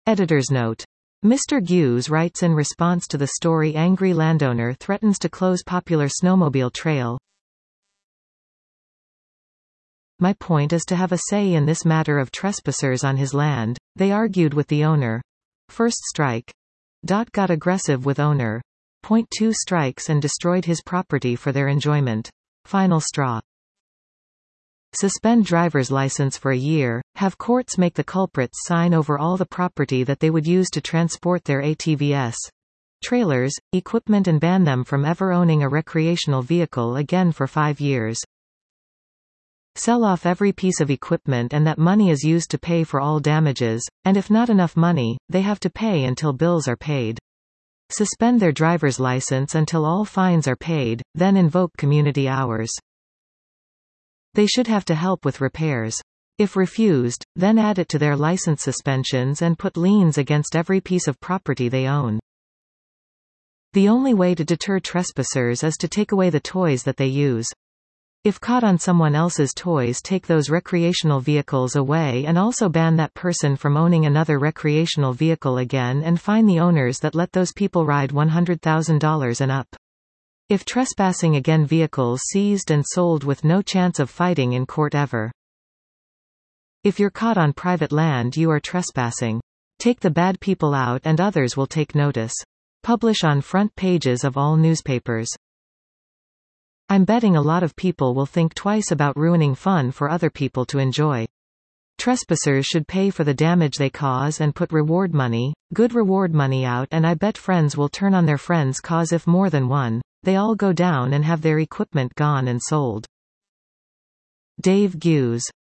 Editor's note. Mr. Hughes writes in response to the story Angry Landowner Threatens to Close Popular Snowmobile Trail. My point is to have a say in this matter of trespassers on his land. They argued with the owner. First strike. Got aggressive with owner. Point 2 strikes and destroyed his property for their enjoyment. Final straw. Suspend driver's license for a year, have courts make the culprits sign over all the property that they would use to transport their ATVs, trailers, equipment and ban them from ever owning a recreational vehicle again for 5 years. Sell off every piece of equipment and that money is used to pay for all damages, and if not enough money, they have to pay until bills are paid. Suspend their driver's license until all fines are paid, then invoke community hours. They should have to help with repairs. If refused, then add it to their license suspensions and put liens against every piece of property they own. The only way to deter trespassers is to take away the toys that they use. If caught on someone else's toys, take those recreational vehicles away and also ban that person from owning another recreational vehicle again and fine the owners that let those people ride $100,000 and up. If trespassing again, vehicles seized and sold with no chance of fighting in court ever. If you're caught on private land, you are trespassing. Take the bad people out and others will take notice. Publish on front pages of all newspapers. I'm betting a lot of people will think twice about ruining fun for other people to enjoy. Trespassers should pay for the damage they cause and put reward money, good reward money out, and I bet friends will turn on their friends cause if more than one, they all go down and have their equipment gone and sold. Dave Hughes.